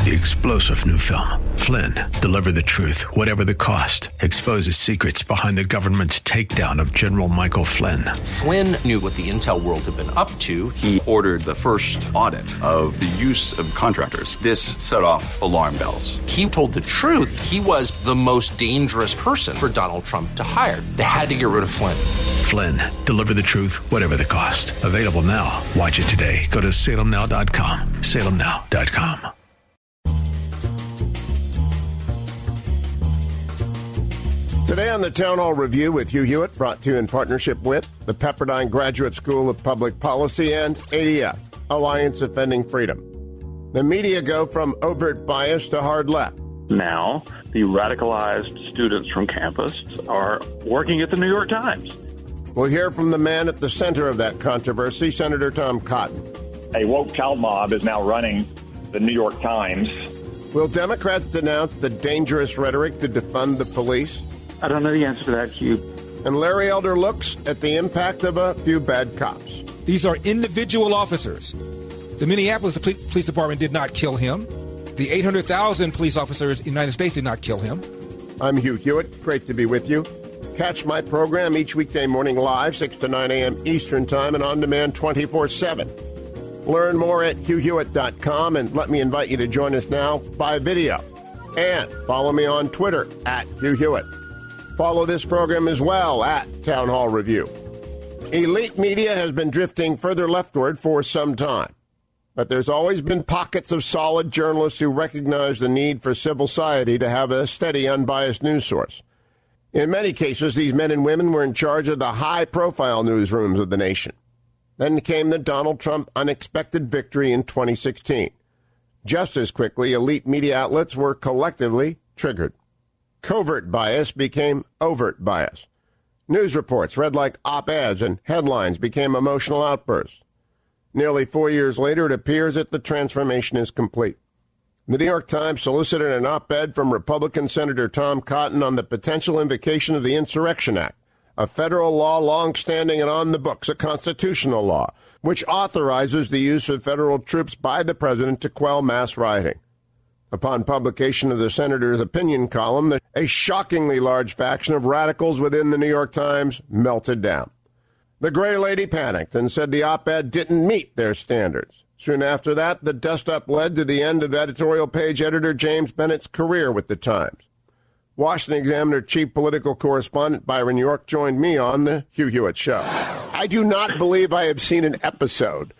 The explosive new film, Flynn, deliver the truth, whatever the cost, exposes secrets behind the government's takedown of General Michael Flynn. Flynn knew what the intel world had been up to. He ordered the first audit of the use of contractors. This set off alarm bells. He told the truth. He was the most dangerous person for Donald Trump to hire. They had to get rid of Flynn. Flynn, deliver the truth, whatever the cost. Available now. Watch it today. Go to salemnow.com. salemnow.com. Today on the Town Hall Review with Hugh Hewitt, brought to you in partnership with the Pepperdine Graduate School of Public Policy and ADF, Alliance Defending Freedom. The media go from overt bias to hard left. Now, the radicalized students from campus are working at the New York Times. We'll hear from the man at the center of that controversy, Senator Tom Cotton. A woke child mob is now running the New York Times. Will Democrats denounce the dangerous rhetoric to defund the police? I don't know the answer to that, Hugh. And Larry Elder looks at the impact of a few bad cops. These are individual officers. The Minneapolis Police Department did not kill him. The 800,000 police officers in the United States did not kill him. I'm Hugh Hewitt. Great to be with you. Catch my program each weekday morning live, 6 to 9 a.m. Eastern Time, and on demand 24/7. Learn more at hughhewitt.com, and let me invite you to join us now by video. And follow me on Twitter at Hugh Hewitt. Follow this program as well at Town Hall Review. Elite media has been drifting further leftward for some time, but there's always been pockets of solid journalists who recognize the need for civil society to have a steady, unbiased news source. In many cases, these men and women were in charge of the high-profile newsrooms of the nation. Then came the Donald Trump unexpected victory in 2016. Just as quickly, elite media outlets were collectively triggered. Covert bias became overt bias. News reports read like op-eds and headlines became emotional outbursts. Nearly 4 years later, it appears that the transformation is complete. The New York Times solicited an op-ed from Republican Senator Tom Cotton on the potential invocation of the Insurrection Act, a federal law long-standing and on the books, a constitutional law, which authorizes the use of federal troops by the president to quell mass rioting. Upon publication of the senator's opinion column, a shockingly large faction of radicals within the New York Times melted down. The Gray Lady panicked and said the op-ed didn't meet their standards. Soon after that, the dust-up led to the end of editorial page editor James Bennett's career with the Times. Washington Examiner chief political correspondent Byron York joined me on the Hugh Hewitt Show. I do not believe I have seen an episode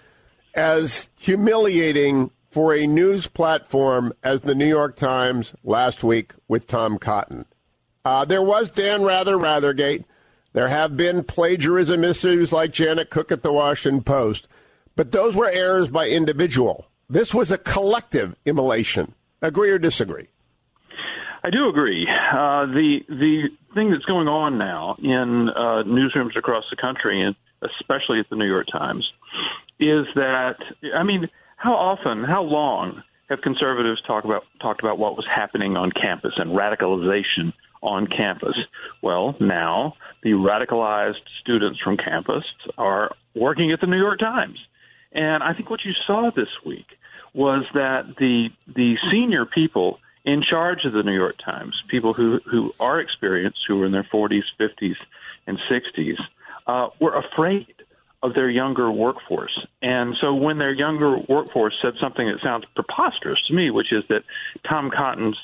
as humiliating for a news platform as the New York Times last week with Tom Cotton. There was Dan Rathergate. There have been plagiarism issues like Janet Cook at the Washington Post. But those were errors by individual. This was a collective immolation. Agree or disagree? I do agree. The thing that's going on now in newsrooms across the country, and especially at the New York Times, is that, I mean, how long have conservatives talked about what was happening on campus and radicalization on campus? Well, now the radicalized students from campus are working at the New York Times. And I think what you saw this week was that the senior people in charge of the New York Times, people who are experienced, who are in their 40s, 50s, and 60s, were afraid of their younger workforce. And so when their younger workforce said something that sounds preposterous to me, which is that Tom Cotton's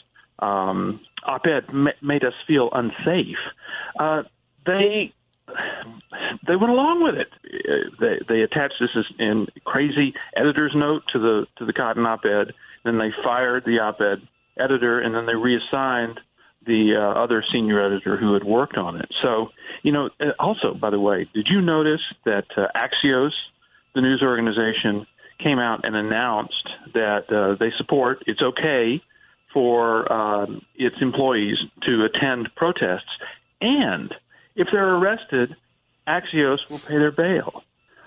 op-ed made us feel unsafe, they went along with it. They attached this in crazy editor's note to the Cotton op-ed. Then they fired the op-ed editor, and then they reassigned the other senior editor who had worked on it. So, also, by the way, did you notice that Axios, the news organization, came out and announced that they support, it's okay for its employees to attend protests, and if they're arrested, Axios will pay their bail.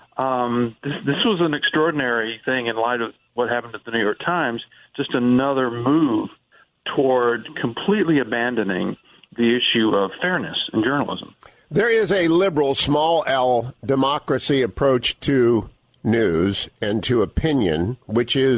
This was an extraordinary thing in light of what happened at the New York Times, just another move toward completely abandoning the issue of fairness in journalism. There is a liberal, small L, democracy approach to news and to opinion, which is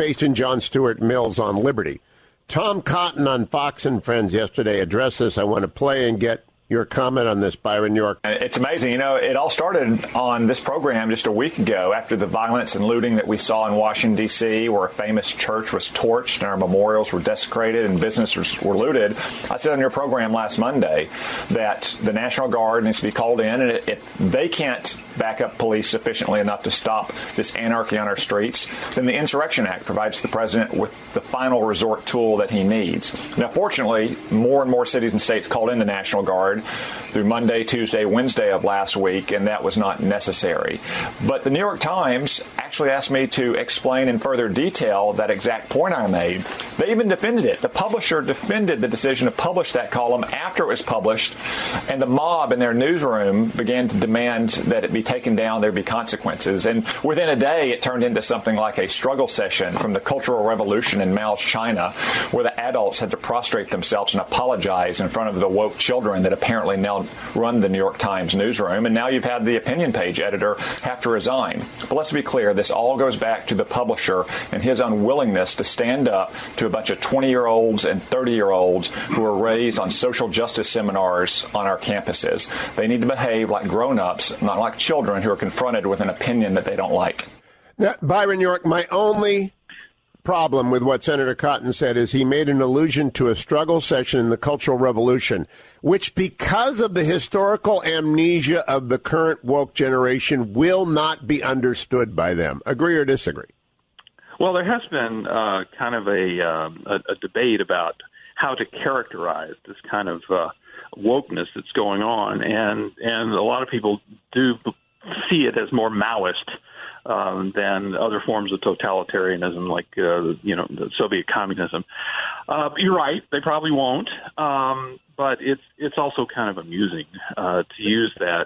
based in John Stuart Mills on Liberty. Tom Cotton on Fox and Friends yesterday addressed this. I want to play and get your comment on this, Byron York. It's amazing. It all started on this program just a week ago after the violence and looting that we saw in Washington, D.C., where a famous church was torched and our memorials were desecrated and businesses were looted. I said on your program last Monday that the National Guard needs to be called in, and if they can't back up police sufficiently enough to stop this anarchy on our streets, then the Insurrection Act provides the president with the final resort tool that he needs. Now, fortunately, more and more cities and states called in the National Guard through Monday, Tuesday, Wednesday of last week, and that was not necessary. But the New York Times actually asked me to explain in further detail that exact point I made. They even defended it. The publisher defended the decision to publish that column after it was published, and the mob in their newsroom began to demand that it be taken down, there be consequences. And within a day, it turned into something like a struggle session from the Cultural Revolution in Mao's China, where the adults had to prostrate themselves and apologize in front of the woke children that apparently now run the New York Times newsroom. And now you've had the opinion page editor have to resign. But let's be clear, this all goes back to the publisher and his unwillingness to stand up to a bunch of 20-year-olds and 30-year-olds who are raised on social justice seminars on our campuses. They need to behave like grown-ups, not like children who are confronted with an opinion that they don't like. Now, Byron York, my only problem with what Senator Cotton said is he made an allusion to a struggle session in the Cultural Revolution, which, because of the historical amnesia of the current woke generation, will not be understood by them. Agree or disagree? Well, there has been kind of a debate about how to characterize this kind of wokeness that's going on, and a lot of people do see it as more Maoist than other forms of totalitarianism, like the Soviet communism. You're right; they probably won't, but it's also kind of amusing to use that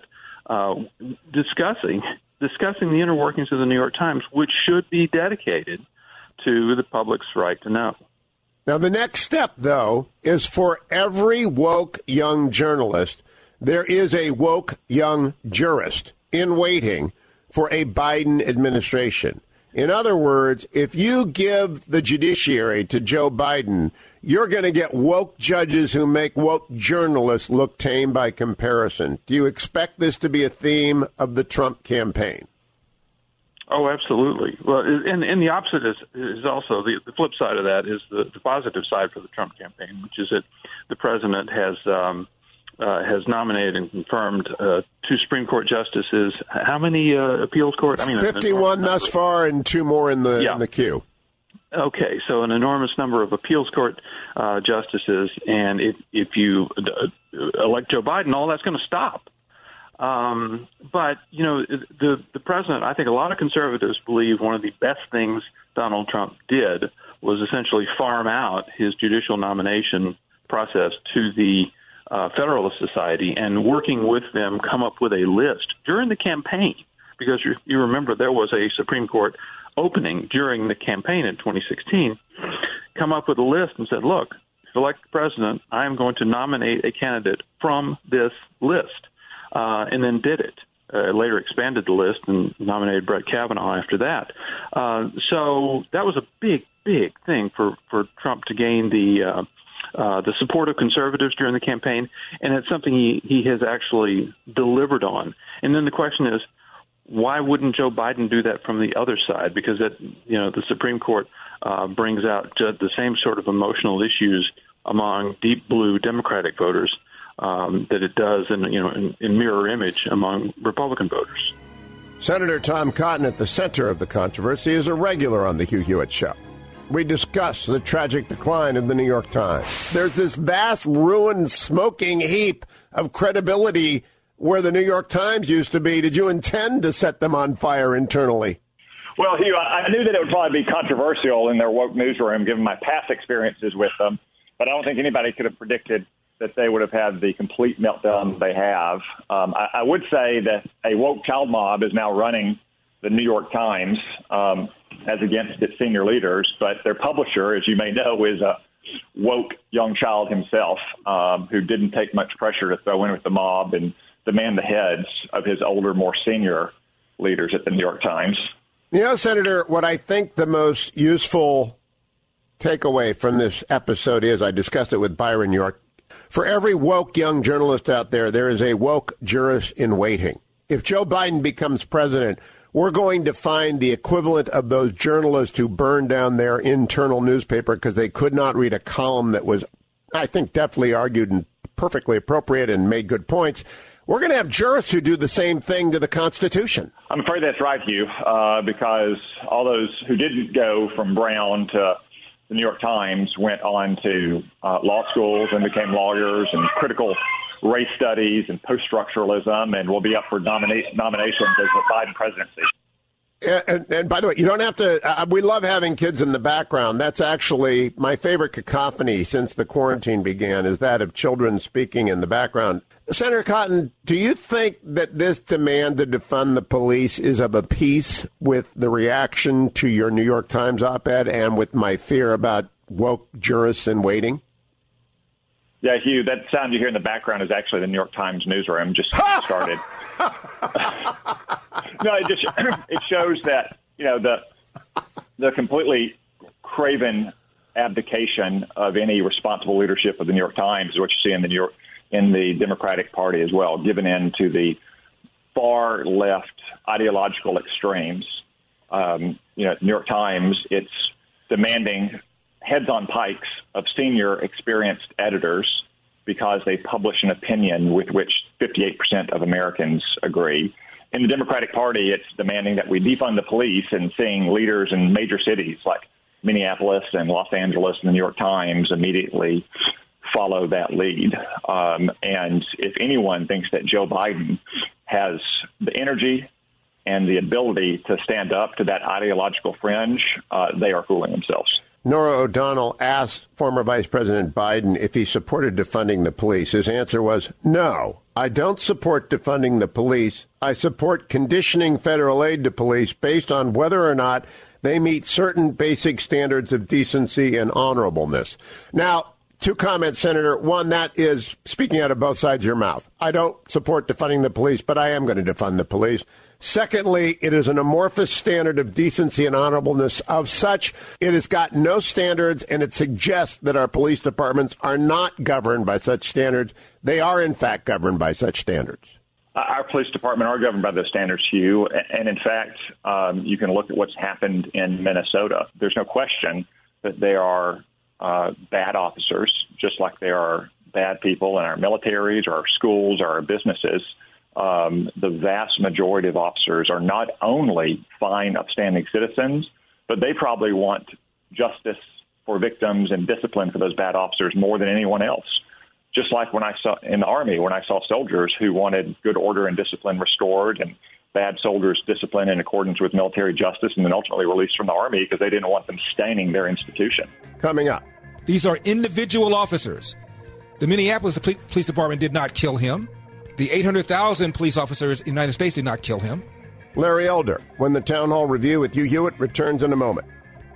discussing the inner workings of the New York Times, which should be dedicated to the public's right to know. Now, the next step, though, is for every woke young journalist, there is a woke young jurist in waiting for a Biden administration. In other words, if you give the judiciary to Joe Biden, you're going to get woke judges who make woke journalists look tame by comparison. Do you expect this to be a theme of the Trump campaign? Oh, absolutely. Well, and the opposite is also the flip side of that is the positive side for the Trump campaign, which is that the president has nominated and confirmed 2 Supreme Court justices. How many appeals court? 51 thus far, and 2 more in the queue. Okay, so an enormous number of appeals court justices, and if you elect Joe Biden, all that's going to stop. But the president, I think a lot of conservatives believe one of the best things Donald Trump did was essentially farm out his judicial nomination process to the Federalist Society and working with them come up with a list during the campaign, because you remember there was a Supreme Court opening during the campaign in 2016, come up with a list and said, look, to elect the president, I am going to nominate a candidate from this list, and then did it. Later expanded the list and nominated Brett Kavanaugh after that. So that was a big, big thing for Trump to gain the support of conservatives during the campaign, and it's something he has actually delivered on. And then the question is, why wouldn't Joe Biden do that from the other side? Because the Supreme Court brings out the same sort of emotional issues among deep blue Democratic voters that it does in mirror image among Republican voters. Senator Tom Cotton, at the center of the controversy, is a regular on the Hugh Hewitt Show. We discuss the tragic decline of the New York Times. There's this vast, ruined, smoking heap of credibility where the New York Times used to be. Did you intend to set them on fire internally? Well, Hugh, I knew that it would probably be controversial in their woke newsroom, given my past experiences with them. But I don't think anybody could have predicted that they would have had the complete meltdown they have. I would say that a woke child mob is now running the New York Times as against its senior leaders, but their publisher, as you may know, is a woke young child himself who didn't take much pressure to throw in with the mob and demand the heads of his older, more senior leaders at the New York Times. You know, Senator, what I think the most useful takeaway from this episode is, I discussed it with Byron York. For every woke young journalist out there, there is a woke jurist in waiting. If Joe Biden becomes president, we're going to find the equivalent of those journalists who burned down their internal newspaper because they could not read a column that was, I think, deftly argued and perfectly appropriate and made good points. We're going to have jurists who do the same thing to the Constitution. I'm afraid that's right, Hugh, because all those who didn't go from Brown to the New York Times went on to law schools and became lawyers and critical race studies and post-structuralism, and will be up for nominations as the Biden presidency. And by the way, you don't have to, we love having kids in the background. That's actually my favorite cacophony since the quarantine began, is that of children speaking in the background. Senator Cotton, do you think that this demand to defund the police is of a piece with the reaction to your New York Times op-ed and with my fear about woke jurists in waiting? Yeah, Hugh, that sound you hear in the background is actually the New York Times newsroom just started. No, it shows that, you know, the completely craven abdication of any responsible leadership of the New York Times is what you see in the Democratic Party as well, given in to the far left ideological extremes. New York Times, it's demanding heads on pikes of senior experienced editors because they publish an opinion with which 58% of Americans agree. In the Democratic Party, it's demanding that we defund the police, and seeing leaders in major cities like Minneapolis and Los Angeles and the New York Times immediately follow that lead. And if anyone thinks that Joe Biden has the energy and the ability to stand up to that ideological fringe, they are fooling themselves. Norah O'Donnell asked former Vice President Biden if he supported defunding the police. His answer was, no, I don't support defunding the police. I support conditioning federal aid to police based on whether or not they meet certain basic standards of decency and honorableness. Now, two comments, Senator. One, that is speaking out of both sides of your mouth. I don't support defunding the police, but I am going to defund the police. Secondly, it is an amorphous standard of decency and honorableness of such. It has got no standards, and it suggests that our police departments are not governed by such standards. They are, in fact, governed by such standards. Our police department are governed by those standards, Hugh. And in fact, you can look at what's happened in Minnesota. There's no question that they are bad officers, just like they are bad people in our militaries or our schools or our businesses. The vast majority of officers are not only fine, upstanding citizens, but they probably want justice for victims and discipline for those bad officers more than anyone else. Just like when I saw in the Army, when I saw soldiers who wanted good order and discipline restored and bad soldiers disciplined in accordance with military justice and then ultimately released from the Army because they didn't want them staining their institution. Coming up. These are individual officers. The Minneapolis Police Department did not kill him. The 800,000 police officers in the United States did not kill him. Larry Elder, when the Town Hall Review with Hugh Hewitt returns in a moment.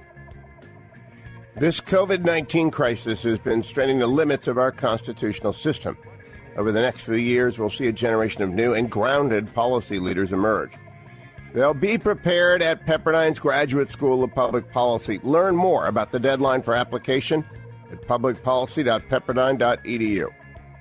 This COVID-19 crisis has been straining the limits of our constitutional system. Over the next few years, we'll see a generation of new and grounded policy leaders emerge. They'll be prepared at Pepperdine's Graduate School of Public Policy. Learn more about the deadline for application at publicpolicy.pepperdine.edu.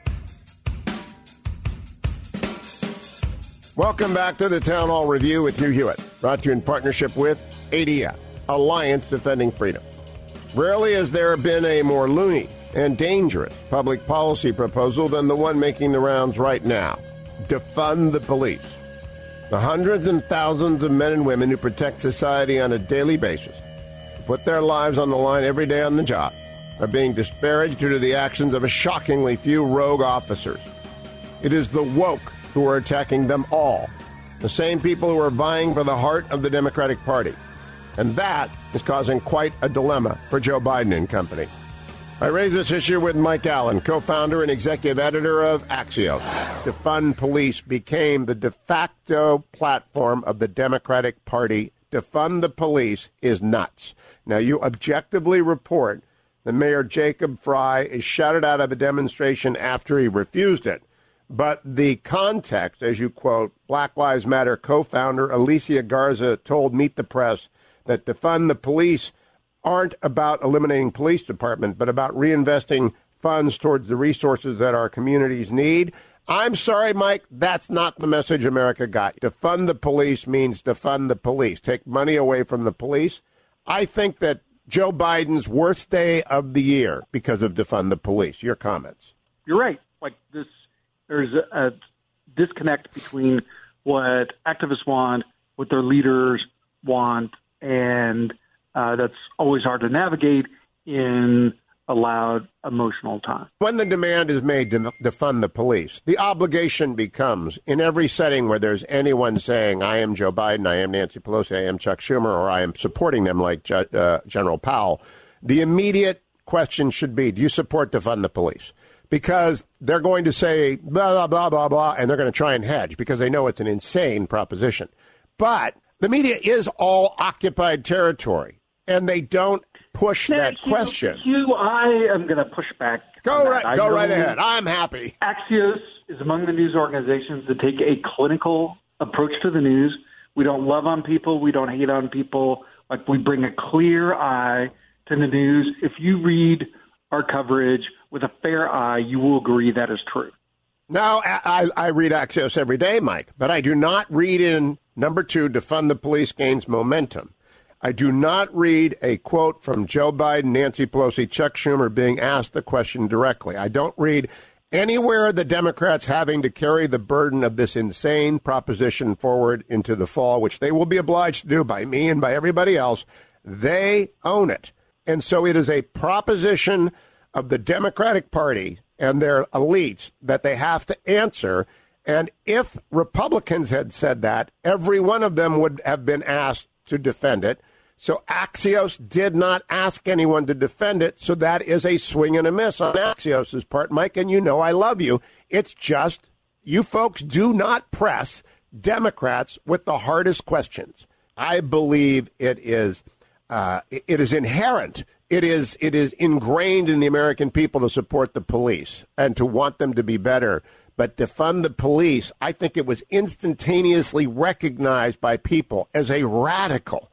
Welcome back to the Town Hall Review with Hugh Hewitt, brought to you in partnership with ADF, Alliance Defending Freedom. Rarely has there been a more loony and dangerous public policy proposal than the one making the rounds right now. Defund the police. The hundreds and thousands of men and women who protect society on a daily basis, who put their lives on the line every day on the job, are being disparaged due to the actions of a shockingly few rogue officers. It is the woke who are attacking them all, the same people who are vying for the heart of the Democratic Party. And that is causing quite a dilemma for Joe Biden and company. I raise this issue with Mike Allen, co-founder and executive editor of Axios. Defund Police became the de facto platform of the Democratic Party. Defund the police is nuts. Now, you objectively report that Mayor Jacob Frey is shouted out of a demonstration after he refused it. But the context, as you quote, Black Lives Matter co-founder Alicia Garza told Meet the Press that defund the police aren't about eliminating police department, but about reinvesting funds towards the resources that our communities need. I'm sorry, Mike, that's not the message America got. Defund the police means defund the police. Take money away from the police. I think that Joe Biden's worst day of the year because of defund the police. Your comments. You're right. Like this, there's a disconnect between what activists want, what their leaders want, and that's always hard to navigate in a loud, emotional time. When the demand is made to defund the police, the obligation becomes, in every setting where there's anyone saying, I am Joe Biden, I am Nancy Pelosi, I am Chuck Schumer, or I am supporting them like General Powell, the immediate question should be, do you support defund the police? Because they're going to say blah, blah, blah, blah, blah, and they're going to try and hedge because they know it's an insane proposition. But the media is all occupied territory, and they don't push that question. Hugh, I am going to push back. Go right ahead. I'm happy. Axios is among the news organizations that take a clinical approach to the news. We don't love on people. We don't hate on people. Like, we bring a clear eye to the news. If you read our coverage with a fair eye, you will agree that is true. Now, I read Axios every day, Mike, but I do not read in number 2, defund the police gains momentum. I do not read a quote from Joe Biden, Nancy Pelosi, Chuck Schumer being asked the question directly. I don't read anywhere the Democrats having to carry the burden of this insane proposition forward into the fall, which they will be obliged to do by me and by everybody else. They own it. And so it is a proposition of the Democratic Party and their elites that they have to answer. And if Republicans had said that, every one of them would have been asked to defend it. So Axios did not ask anyone to defend it. So that is a swing and a miss on Axios' part, Mike. And you know I love you. It's just you folks do not press Democrats with the hardest questions. I believe it is inherent. It is ingrained in the American people to support the police and to want them to be better. But defund the police, I think it was instantaneously recognized by people as a radical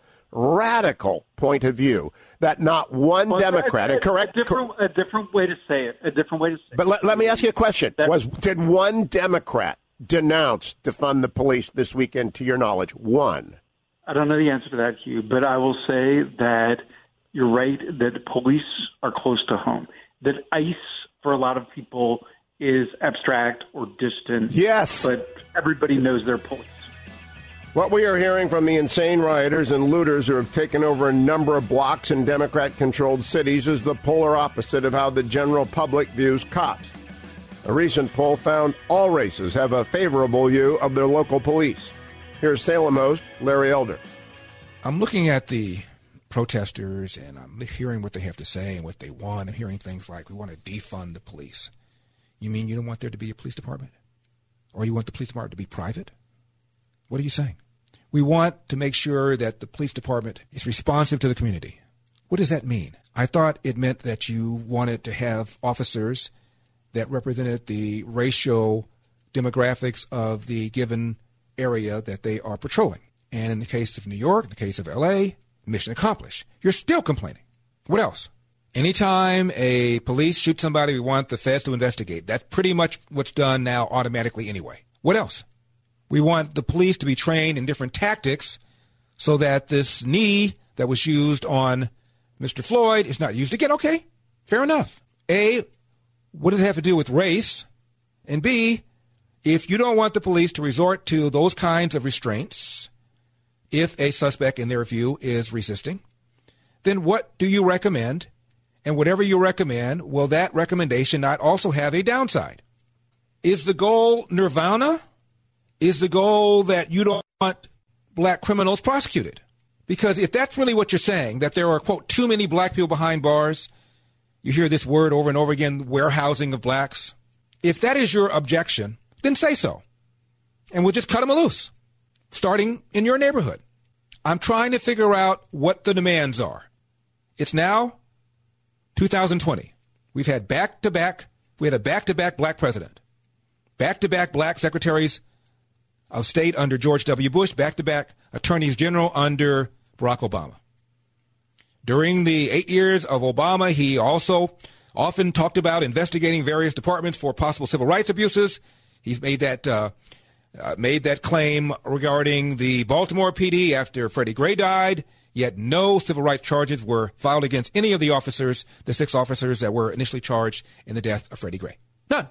point of view that not one Democrat, a different way to say it. But let me ask you a question. Did one Democrat denounce defund the police this weekend, to your knowledge? One. I don't know the answer to that, Hugh, but I will say that you're right that police are close to home. That ICE, for a lot of people, is abstract or distant. Yes. But everybody knows they're police. What we are hearing from the insane rioters and looters who have taken over a number of blocks in Democrat-controlled cities is the polar opposite of how the general public views cops. A recent poll found all races have a favorable view of their local police. Here's Salem host Larry Elder. I'm looking at the protesters, and I'm hearing what they have to say and what they want. I'm hearing things like, we want to defund the police. You mean you don't want there to be a police department? Or you want the police department to be private? What are you saying? We want to make sure that the police department is responsive to the community. What does that mean? I thought it meant that you wanted to have officers that represented the racial demographics of the given area that they are patrolling. And in the case of New York, in the case of L.A., mission accomplished. You're still complaining. What else? Anytime a police shoots somebody, we want the feds to investigate. That's pretty much what's done now automatically anyway. What else? We want the police to be trained in different tactics so that this knee that was used on Mr. Floyd is not used again. Okay, fair enough. A, what does it have to do with race? And B, if you don't want the police to resort to those kinds of restraints, if a suspect, in their view, is resisting, then what do you recommend? And whatever you recommend, will that recommendation not also have a downside? Is the goal nirvana? Is the goal that you don't want black criminals prosecuted? Because if that's really what you're saying, that there are, quote, too many black people behind bars, you hear this word over and over again, warehousing of blacks. If that is your objection, then say so. And we'll just cut them loose, starting in your neighborhood. I'm trying to figure out what the demands are. It's now 2020. We had a back-to-back black president. back-to-back black secretaries of state under George W. Bush, back-to-back attorneys general under Barack Obama. During the 8 years of Obama, he also often talked about investigating various departments for possible civil rights abuses. He's made that claim regarding the Baltimore PD after Freddie Gray died, yet no civil rights charges were filed against any of the officers, the 6 officers that were initially charged in the death of Freddie Gray. None.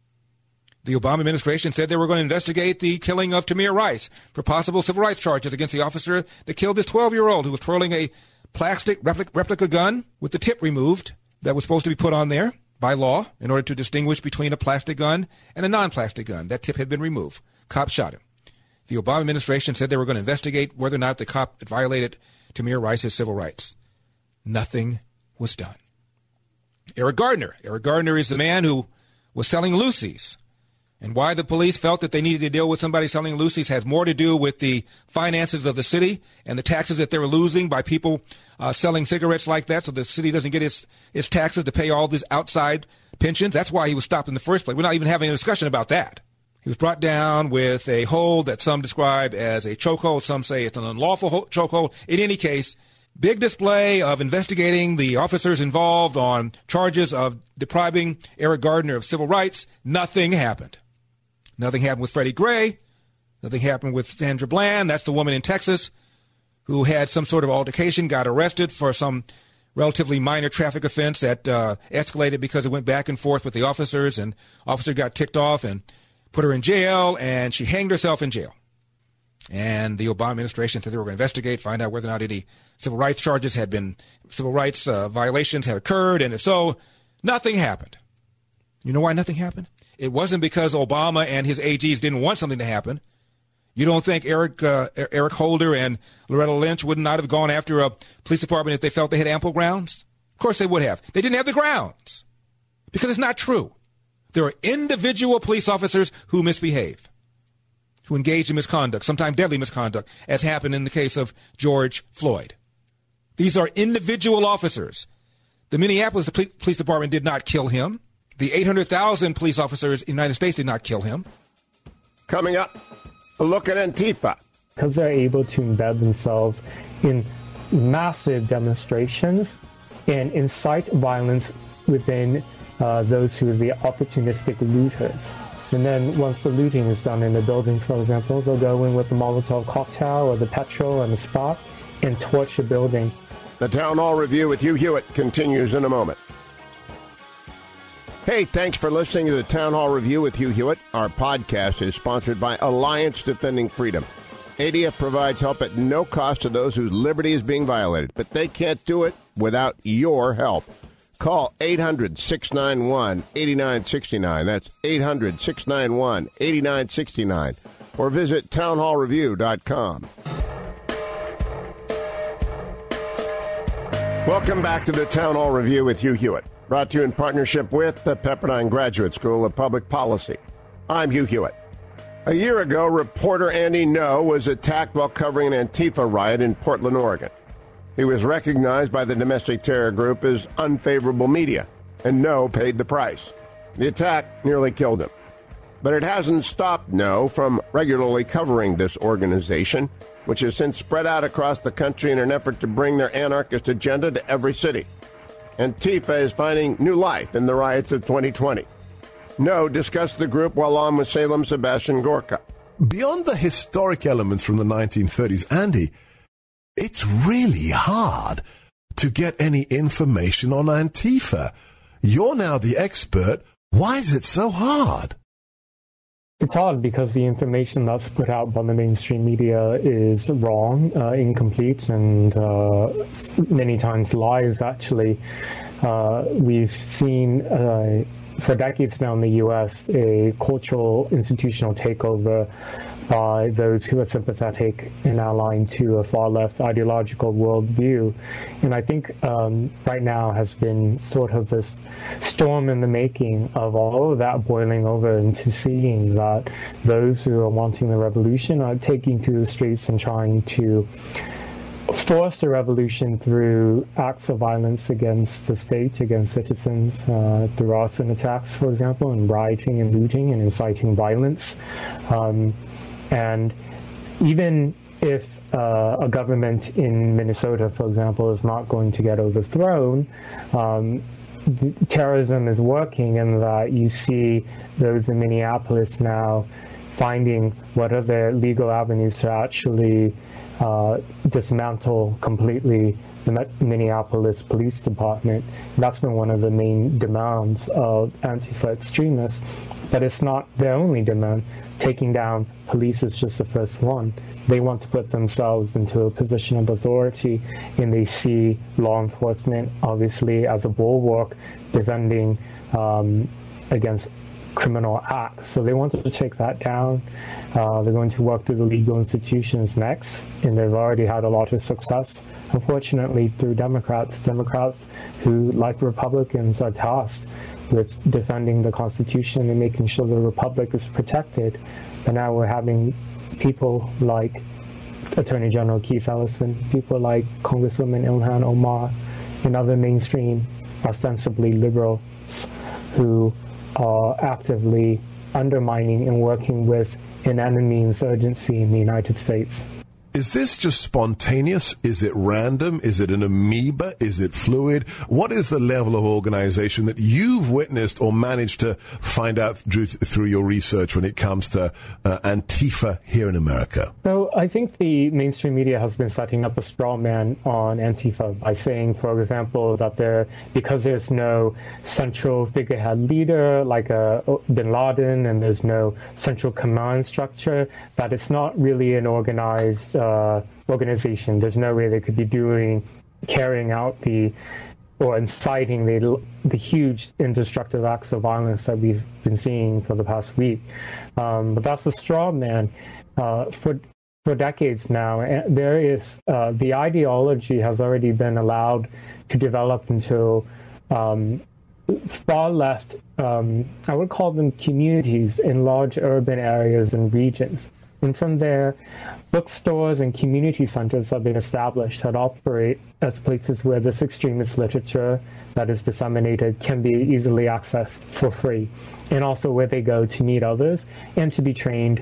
The Obama administration said they were going to investigate the killing of Tamir Rice for possible civil rights charges against the officer that killed this 12-year-old who was twirling a plastic replica gun with the tip removed that was supposed to be put on there by law in order to distinguish between a plastic gun and a non-plastic gun. That tip had been removed. Cop shot him. The Obama administration said they were going to investigate whether or not the cop had violated Tamir Rice's civil rights. Nothing was done. Eric Gardner. Eric Gardner is the man who was selling Lucy's. And why the police felt that they needed to deal with somebody selling Lucy's has more to do with the finances of the city and the taxes that they were losing by people selling cigarettes like that, so the city doesn't get its taxes to pay all these outside pensions. That's why he was stopped in the first place. We're not even having a discussion about that. He was brought down with a hold that some describe as a chokehold. Some say it's an unlawful chokehold. In any case, big display of investigating the officers involved on charges of depriving Eric Gardner of civil rights. Nothing happened. Nothing happened with Freddie Gray. Nothing happened with Sandra Bland. That's the woman in Texas who had some sort of altercation, got arrested for some relatively minor traffic offense that escalated because it went back and forth with the officers, and officer got ticked off and put her in jail, and she hanged herself in jail. And the Obama administration said they were going to investigate, find out whether or not any civil rights charges had been, civil rights violations had occurred, and if so, nothing happened. You know why nothing happened? It wasn't because Obama and his AGs didn't want something to happen. You don't think Eric Holder and Loretta Lynch would not have gone after a police department if they felt they had ample grounds? Of course they would have. They didn't have the grounds because it's not true. There are individual police officers who misbehave, who engage in misconduct, sometimes deadly misconduct, as happened in the case of George Floyd. These are individual officers. The Minneapolis Police Department did not kill him. The 800,000 police officers in the United States did not kill him. Coming up, a look at Antifa. Because they're able to embed themselves in massive demonstrations and incite violence within those who are the opportunistic looters. And then once the looting is done in a building, for example, they'll go in with the Molotov cocktail or the petrol and the spot and torch the building. The Town Hall Review with Hugh Hewitt continues in a moment. Hey, thanks for listening to the Town Hall Review with Hugh Hewitt. Our podcast is sponsored by Alliance Defending Freedom. ADF provides help at no cost to those whose liberty is being violated, but they can't do it without your help. Call 800-691-8969. That's 800-691-8969. Or visit townhallreview.com. Welcome back to the Town Hall Review with Hugh Hewitt. Brought to you in partnership with the Pepperdine Graduate School of Public Policy. I'm Hugh Hewitt. A year ago, reporter Andy Ngo was attacked while covering an Antifa riot in Portland, Oregon. He was recognized by the domestic terror group as unfavorable media, and Ngo paid the price. The attack nearly killed him. But it hasn't stopped Ngo from regularly covering this organization, which has since spread out across the country in an effort to bring their anarchist agenda to every city. Antifa is finding new life in the riots of 2020. Ngo discussed the group while on with Salem's Sebastian Gorka. Beyond the historic elements from the 1930s, Andy, it's really hard to get any information on Antifa. You're now the expert. Why is it so hard? It's hard because the information that's put out by the mainstream media is wrong, incomplete, and many times lies, actually. We've seen for decades now in the U.S. a cultural institutional takeover by those who are sympathetic and aligned to a far-left ideological worldview. And I think right now has been sort of this storm in the making of all of that boiling over into seeing that those who are wanting the revolution are taking to the streets and trying to forced a revolution through acts of violence against the state, against citizens, through arson attacks, for example, and rioting and looting and inciting violence. And even if a government in Minnesota, for example, is not going to get overthrown, terrorism is working in that you see those in Minneapolis now finding what are their legal avenues to actually dismantle completely the Minneapolis Police Department. That's been one of the main demands of Antifa extremists, but it's not their only demand. Taking down police is just the first one. They want to put themselves into a position of authority, and they see law enforcement, obviously, as a bulwark defending against criminal acts. So they wanted to take that down. They're going to work through the legal institutions next, and they've already had a lot of success, unfortunately, through Democrats who, like Republicans, are tasked with defending the Constitution and making sure the Republic is protected. But now we're having people like Attorney General Keith Ellison, people like Congresswoman Ilhan Omar, and other mainstream, ostensibly liberals, who are actively undermining and working with an enemy insurgency in the United States. Is this just spontaneous? Is it random? Is it an amoeba? Is it fluid? What is the level of organization that you've witnessed or managed to find out through your research when it comes to Antifa here in America? So I think the mainstream media has been setting up a straw man on Antifa by saying, for example, that because there's no central figurehead leader like bin Laden, and there's no central command structure, that it's not really an organized organization. There's no way they could be carrying out or inciting the huge and destructive acts of violence that we've been seeing for the past week. But that's a straw man. For decades now, there is the ideology has already been allowed to develop into far left, I would call them communities in large urban areas and regions. And from there, bookstores and community centers have been established that operate as places where this extremist literature that is disseminated can be easily accessed for free, and also where they go to meet others and to be trained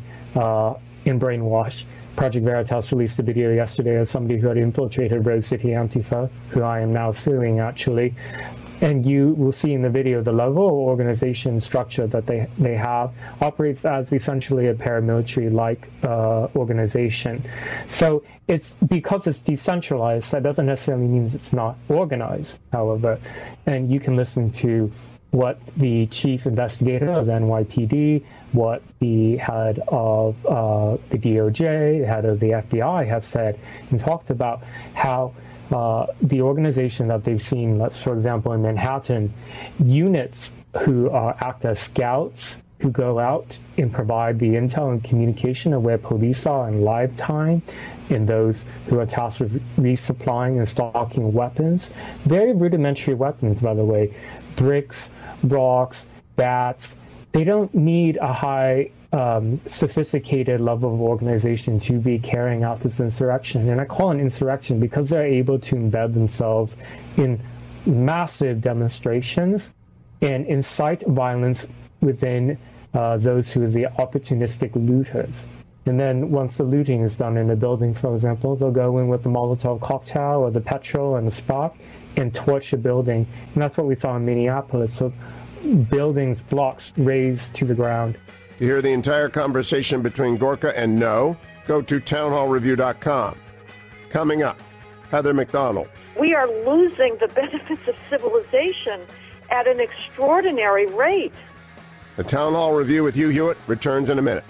in brainwash. Project Veritas released a video yesterday of somebody who had infiltrated Rose City Antifa, who I am now suing, actually. And you will see in the video the level of organization structure that they have operates as essentially a paramilitary-like organization. So it's because it's decentralized, that doesn't necessarily mean it's not organized, however. And you can listen to what the chief investigator of NYPD, what the head of the DOJ, the head of the FBI have said, and talked about how the organization that they've seen, let's, for example, in Manhattan, units who act as scouts, who go out and provide the intel and communication of where police are in live time, and those who are tasked with resupplying and stocking weapons, very rudimentary weapons, by the way, bricks, rocks, bats. They don't need a high sophisticated level of organization to be carrying out this insurrection. And I call it insurrection because they're able to embed themselves in massive demonstrations and incite violence within those who are the opportunistic looters. And then once the looting is done in a building, for example, they'll go in with the Molotov cocktail or the petrol and the spark and torch the building. And that's what we saw in Minneapolis. So buildings, blocks razed to the ground. To hear the entire conversation between Gorka and No, go to townhallreview.com. Coming up, Heather McDonald. We are losing the benefits of civilization at an extraordinary rate. The Town Hall Review with Hugh Hewitt returns in a minute.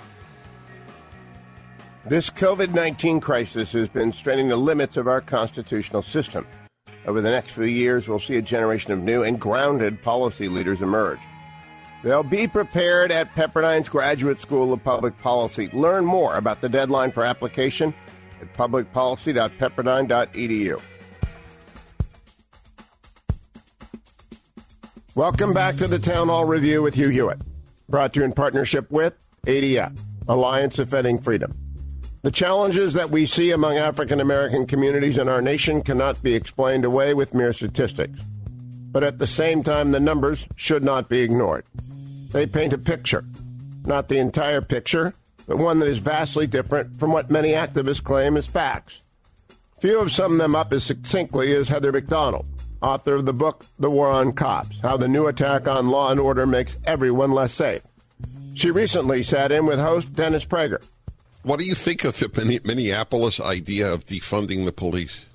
This COVID-19 crisis has been straining the limits of our constitutional system. Over the next few years, we'll see a generation of new and grounded policy leaders emerge. They'll be prepared at Pepperdine's Graduate School of Public Policy. Learn more about the deadline for application at publicpolicy.pepperdine.edu. Welcome back to the Town Hall Review with Hugh Hewitt. Brought to you in partnership with ADF, Alliance Defending Freedom. The challenges that we see among African American communities in our nation cannot be explained away with mere statistics. But at the same time, the numbers should not be ignored. They paint a picture, not the entire picture, but one that is vastly different from what many activists claim as facts. Few have summed them up as succinctly as Heather McDonald, author of the book The War on Cops, How the New Attack on Law and Order Makes Everyone Less Safe. She recently sat in with host Dennis Prager. What do you think of the Minneapolis idea of defunding the police?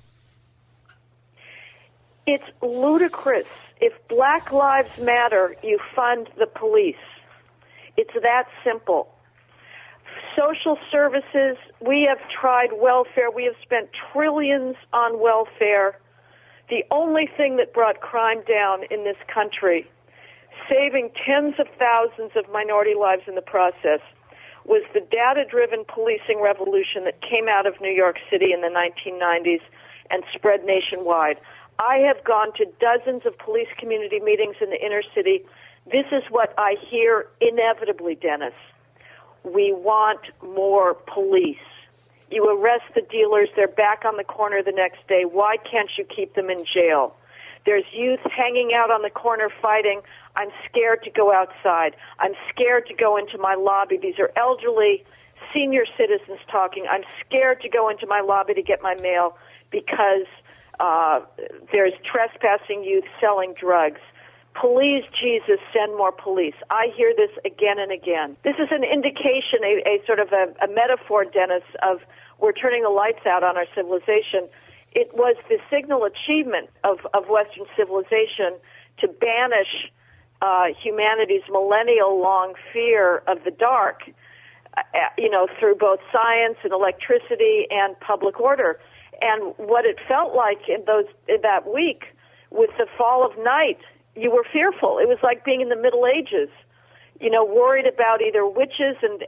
It's ludicrous. If Black Lives Matter, you fund the police. It's that simple. Social services, we have tried welfare. We have spent trillions on welfare. The only thing that brought crime down in this country, saving tens of thousands of minority lives in the process, was the data-driven policing revolution that came out of New York City in the 1990s and spread nationwide. I have gone to dozens of police community meetings in the inner city. This is what I hear inevitably, Dennis. We want more police. You arrest the dealers, they're back on the corner the next day. Why can't you keep them in jail? There's youth hanging out on the corner fighting. I'm scared to go outside. I'm scared to go into my lobby. These are elderly, senior citizens talking. I'm scared to go into my lobby to get my mail because there's trespassing youth selling drugs. Please, Jesus, send more police. I hear this again and again. This is an indication, a sort of a metaphor, Dennis, of we're turning the lights out on our civilization. It was the signal achievement of Western civilization to banish humanity's millennial-long fear of the dark, through both science and electricity and public order. And what it felt like in that week with the fall of night, you were fearful. It was like being in the Middle Ages, worried about either witches and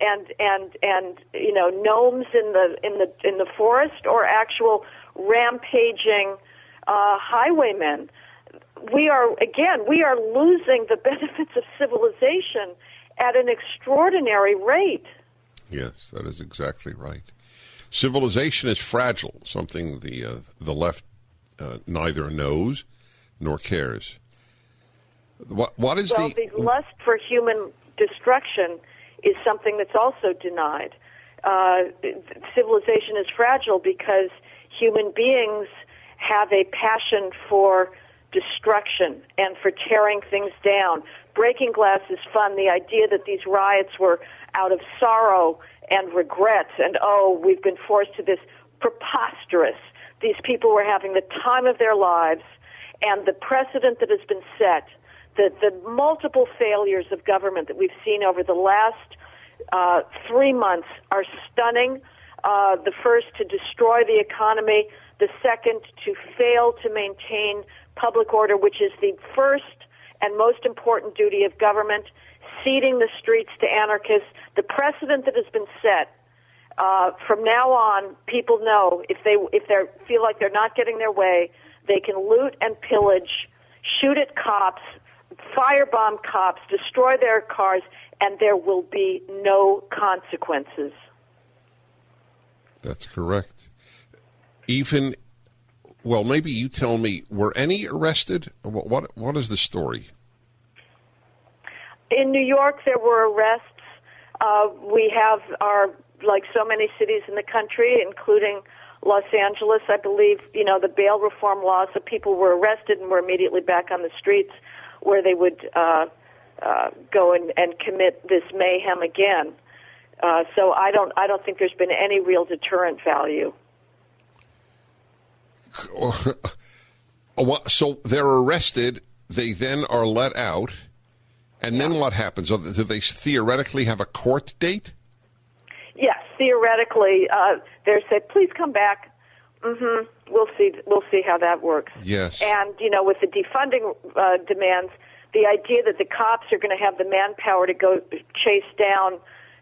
gnomes in the forest or actual rampaging highwaymen. We are losing the benefits of civilization at an extraordinary rate. Yes, that is exactly right. Civilization is fragile, something the left neither knows nor cares. What is the lust for human destruction is something that's also denied. Civilization is fragile because human beings have a passion for destruction and for tearing things down. Breaking glass is fun. The idea that these riots were out of sorrow and regret and, we've been forced to this, preposterous. These people were having the time of their lives, and the precedent that has been set, the multiple failures of government that we've seen over the last 3 months are stunning. The first, to destroy the economy. The second, to fail to maintain public order, which is the first and most important duty of government, ceding the streets to anarchists. The precedent that has been set, from now on, people know if they feel like they're not getting their way, they can loot and pillage, shoot at cops, firebomb cops, destroy their cars, and there will be no consequences. That's correct. Maybe you tell me, were any arrested? What is the story? In New York, there were arrests. We have like so many cities in the country, including Los Angeles, I believe, the bail reform law, so people were arrested and were immediately back on the streets where they would go and commit this mayhem again. So I don't think there's been any real deterrent value. So they're arrested, they then are let out, and then what happens? Do they theoretically have a court date? Yes, theoretically, they're said, please come back. We'll see how that works. Yes. And, with the defunding demands, the idea that the cops are going to have the manpower to go chase down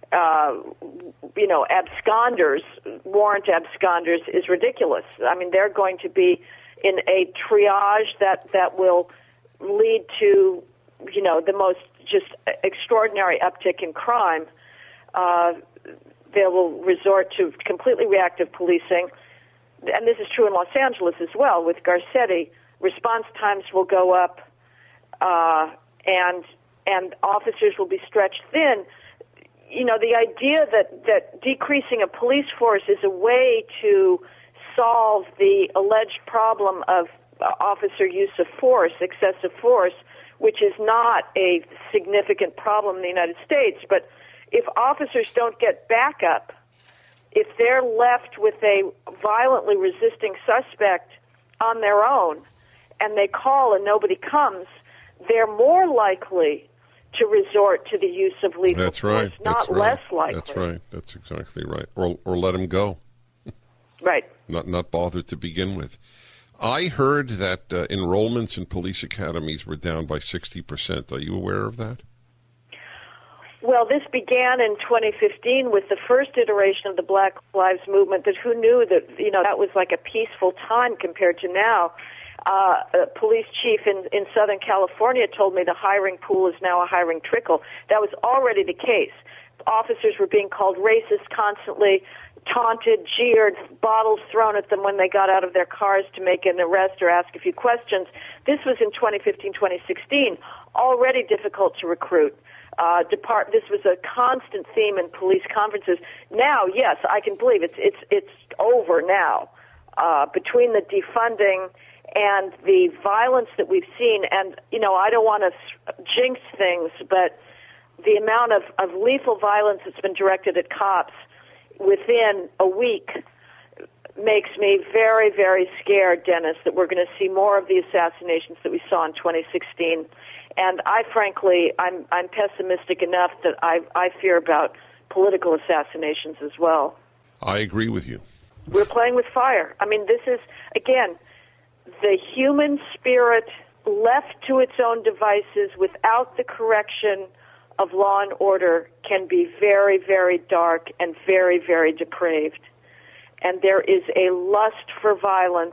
absconders, warrant absconders, is ridiculous. I mean, they're going to be in a triage that will lead to, the most just extraordinary uptick in crime. they will resort to completely reactive policing. And this is true in Los Angeles as well with Garcetti. Response times will go up, and officers will be stretched thin. You know, the idea that decreasing a police force is a way to solve the alleged problem of officer use of force, excessive force, which is not a significant problem in the United States. But if officers don't get backup, if they're left with a violently resisting suspect on their own and they call and nobody comes, they're more likely to resort to the use of lethal force, not less likely. That's right. That's exactly right. Or let him go. Right. Not bothered to begin with. I heard that enrollments in police academies were down by 60%. Are you aware of that? Well, this began in 2015 with the first iteration of the Black Lives Movement. That who knew that, you know, that was like a peaceful time compared to now. A police chief in Southern California told me the hiring pool is now a hiring trickle. That was already the case. Officers were being called racist constantly, taunted, jeered, bottles thrown at them when they got out of their cars to make an arrest or ask a few questions. This was in 2015, 2016, already difficult to recruit. This was a constant theme in police conferences. Now, yes, I can believe it's over now. Between the defunding and the violence that we've seen, and, you know, I don't want to jinx things, but the amount of lethal violence that's been directed at cops within a week makes me very, very scared, Dennis, that we're going to see more of the assassinations that we saw in 2016. And I'm pessimistic enough that I fear about political assassinations as well. I agree with you. We're playing with fire. I mean, this is, again, the human spirit left to its own devices without the correction of law and order can be very, very dark and very, very depraved. And there is a lust for violence.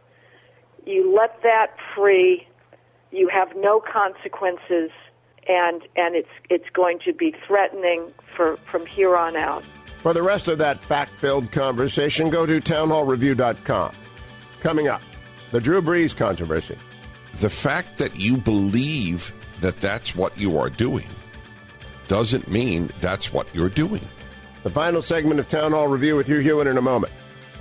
You let that free, you have no consequences, and it's going to be threatening from here on out. For the rest of that fact-filled conversation, go to townhallreview.com. Coming up, the Drew Brees controversy. The fact that you believe that that's what you are doing doesn't mean that's what you're doing. The final segment of Town Hall Review with Hugh Hewitt in a moment.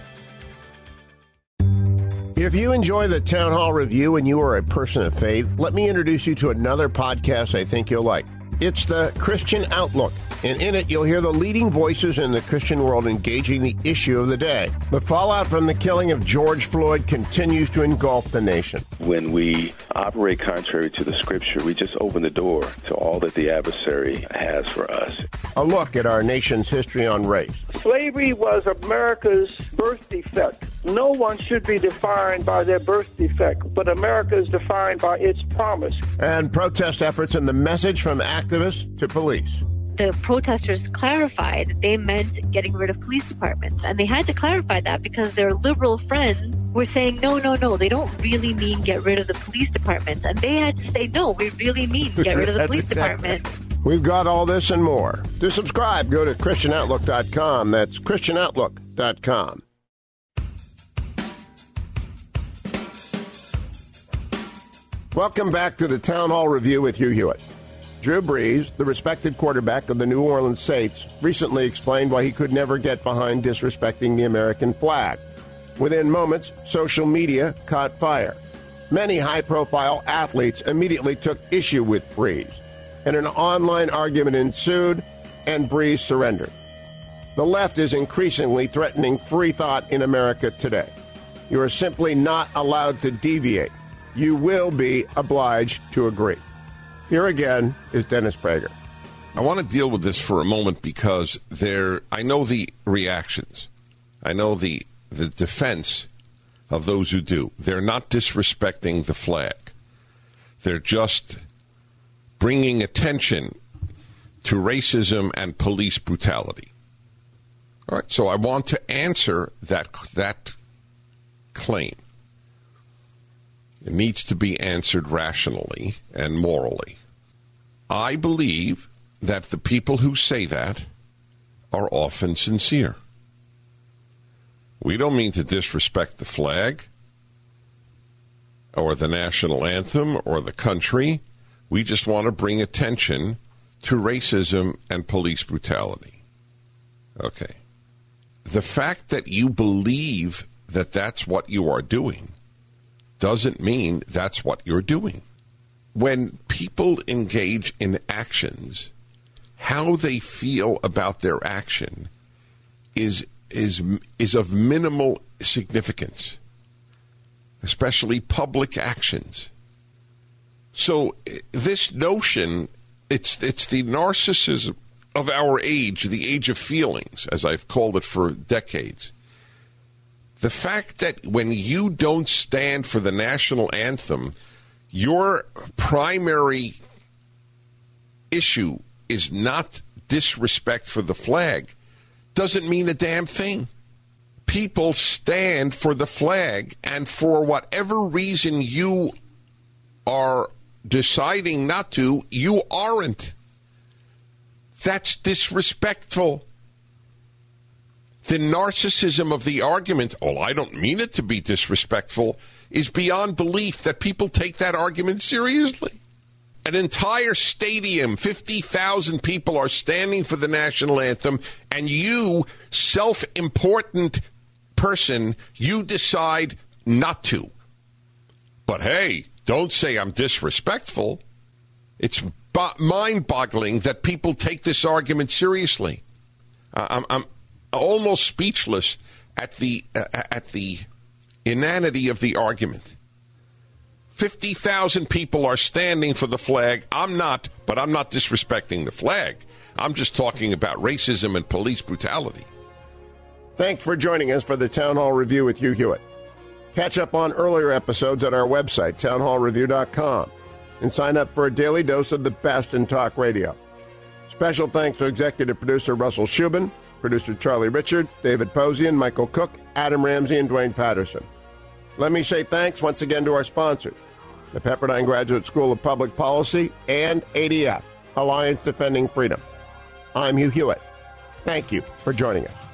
If you enjoy the Town Hall Review and you are a person of faith, let me introduce you to another podcast I think you'll like. It's the Christian Outlook, and in it you'll hear the leading voices in the Christian world engaging the issue of the day. The fallout from the killing of George Floyd continues to engulf the nation. When we operate contrary to the Scripture, we just open the door to all that the adversary has for us. A look at our nation's history on race. Slavery was America's birth defect. No one should be defined by their birth defect, but America is defined by its promise. And protest efforts and the message from activists to police. The protesters clarified they meant getting rid of police departments. And they had to clarify that because their liberal friends were saying, no, they don't really mean get rid of the police departments. And they had to say, no, we really mean get rid of the police department. We've got all this and more. To subscribe, go to ChristianOutlook.com. That's ChristianOutlook.com. Welcome back to the Town Hall Review with Hugh Hewitt. Drew Brees, the respected quarterback of the New Orleans Saints, recently explained why he could never get behind disrespecting the American flag. Within moments, social media caught fire. Many high-profile athletes immediately took issue with Brees, and an online argument ensued, and Brees surrendered. The left is increasingly threatening free thought in America today. You are simply not allowed to deviate. You will be obliged to agree. Here again is Dennis Prager. I want to deal with this for a moment because I know the reactions. I know the defense of those who do. They're not disrespecting the flag. They're just bringing attention to racism and police brutality. All right, so I want to answer that claim. It needs to be answered rationally and morally. I believe that the people who say that are often sincere. We don't mean to disrespect the flag or the national anthem or the country. We just want to bring attention to racism and police brutality. Okay. The fact that you believe that that's what you are doing doesn't mean that's what you're doing. When people engage in actions, how they feel about their action is of minimal significance, especially public actions. So this notion, it's the narcissism of our age, the age of feelings, as I've called it for decades. The fact that when you don't stand for the national anthem, your primary issue is not disrespect for the flag, doesn't mean a damn thing. People stand for the flag, and for whatever reason you are deciding not to, you aren't. That's disrespectful. The narcissism of the argument, I don't mean it to be disrespectful, is beyond belief that people take that argument seriously. An entire stadium, 50,000 people are standing for the national anthem, and you, self-important person, you decide not to. But hey, don't say I'm disrespectful. It's mind-boggling that people take this argument seriously. I'm almost speechless at the inanity of the argument. 50,000 people are standing for the flag. I'm not, but I'm not disrespecting the flag. I'm just talking about racism and police brutality. Thanks for joining us for the Town Hall Review with Hugh Hewitt. Catch up on earlier episodes at our website, townhallreview.com, and sign up for a daily dose of the best in talk radio. Special thanks to executive producer Russell Shubin, producer Charlie Richard, David Posian, Michael Cook, Adam Ramsey, and Dwayne Patterson. Let me say thanks once again to our sponsors, the Pepperdine Graduate School of Public Policy and ADF, Alliance Defending Freedom. I'm Hugh Hewitt. Thank you for joining us.